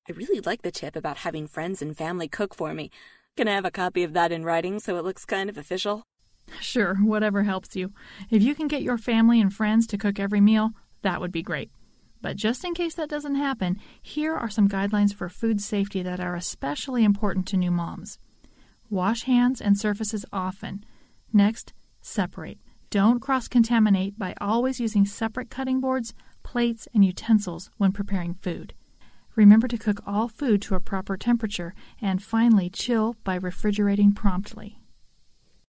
I really like the tip about having friends and family cook for me. Can I have a copy of that in writing so it looks kind of official? Sure, whatever helps you. If you can get your family and friends to cook every meal, that would be great. But just in case that doesn't happen, here are some guidelines for food safety that are especially important to new moms. Wash hands and surfaces often. Next, separate. Don't cross-contaminate by always using separate cutting boards, plates, and utensils when preparing food. Remember to cook all food to a proper temperature, and finally chill by refrigerating promptly.